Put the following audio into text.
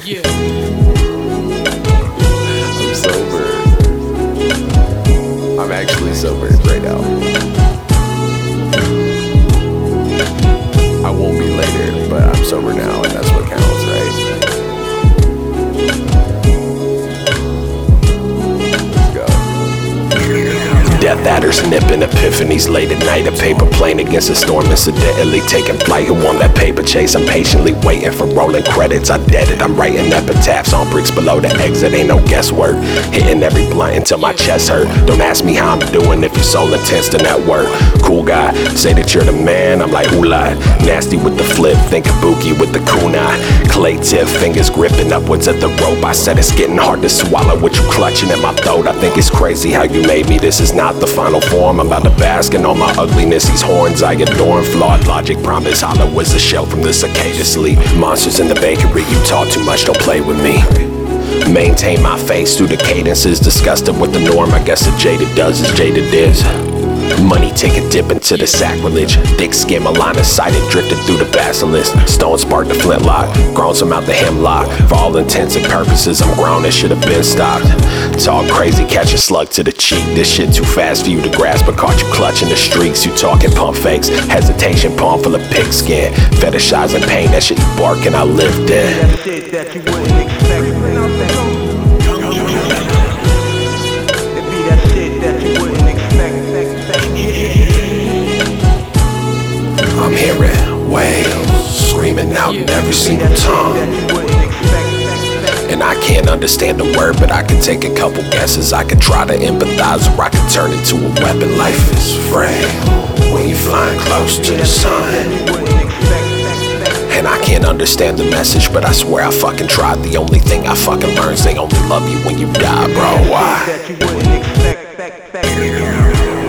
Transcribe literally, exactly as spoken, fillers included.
Yeah. I'm sober. I'm actually sober right now. I won't be later, but I'm sober now, and that's what counts, right? Let's go. Death adders nipping epiphanies late at night. A paper plane against a storm incidentally taking flight. Who won that paper chase? I'm patiently waiting for rolling credits. I dead it. I'm writing epitaphs on bricks below the exit. Ain't no guesswork. Hitting every blunt until my chest hurt. Don't ask me how I'm doing if you're so intense to that work. Cool guy, say that you're the man. I'm like, who lied? Nasty with the flip, think kabuki with the kunai. Clay tip, fingers gripping upwards at the rope. I said it's getting hard to swallow with you clutching at my throat. I think it's crazy how you made me. This is not the final form. I'm about to bask in all my ugliness. These horns I adore. Flawed logic, promise hollow as a shell from the cicada sleep. Monsters in the bakery, you talk too much, don't play with me. Maintain my face through the cadences. Disgusted with the norm, I guess the jaded does as jaded is. Money take a dip into the sacrilege. Thick skin, a line of sight, it drifted through the basilisk. Stone sparked the flintlock, grown some out the hemlock. For all intents and purposes, I'm grown, it should have been stopped. Talk crazy, catch a slug to the cheek. This shit too fast for you to grasp, but caught you clutching the streaks. You talking pump fakes, hesitation, palm full of pigskin. Fetishizing pain, that shit you barking, I lived in. That shit that you wouldn't expect. It be that shit that you wouldn't expect. I'm hearing wails screaming out in every single tongue. And I can't understand the word, but I can take a couple guesses. I can try to empathize, or I can turn it to a weapon. Life is frail when you're flying close to the sun. And I can't understand the message, but I swear I fucking tried. The only thing I fucking learned is they only love you when you die, bro. Why?